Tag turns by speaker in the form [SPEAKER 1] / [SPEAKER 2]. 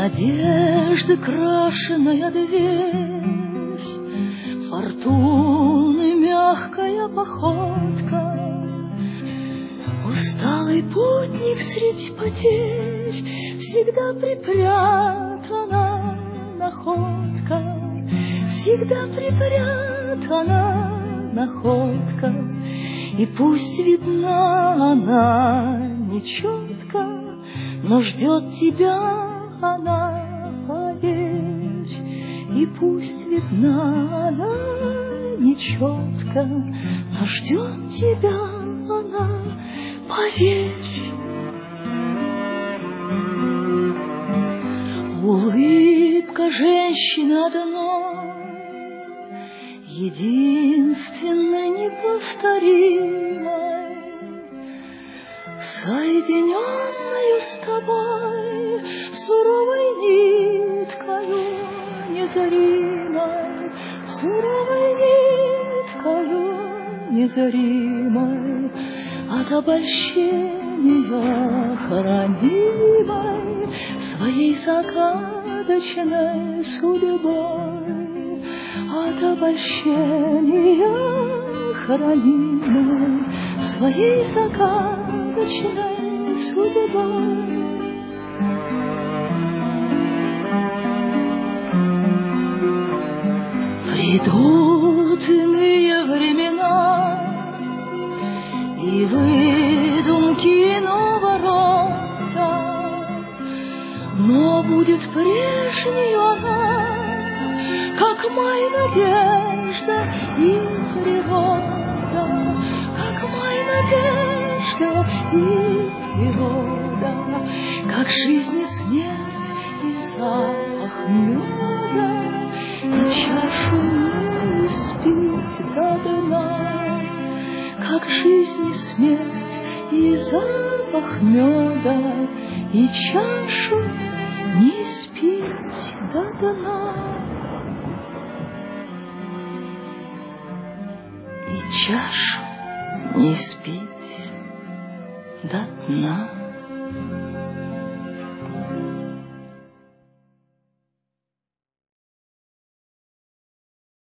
[SPEAKER 1] Надежды крашеная дверь, фортуны мягкая походка, усталый путник средь потерь, всегда припрятана находка, всегда припрятана находка. И пусть видна она нечетко, но ждет тебя она, поверь. И пусть видна она нечетко, но ждет тебя она, поверь. Улыбка женщины одной, единственной, неповторимой, соединенную с тобой суровой ниткою незримой, суровой ниткою незримой, от обольщения хранимой своей загадочной судьбой, от обольщения хранимой своей загадочной судьбой. Придут иные времена, и выдумки иного рода, но будет прежней она, как май надежда и природа, как май надежда и природа, как жизнь и смерть и запах меда, и чашу не испить до дна, как жизнь и смерть и запах меда, и чашу не испить до дна, и чашу не испить до дна.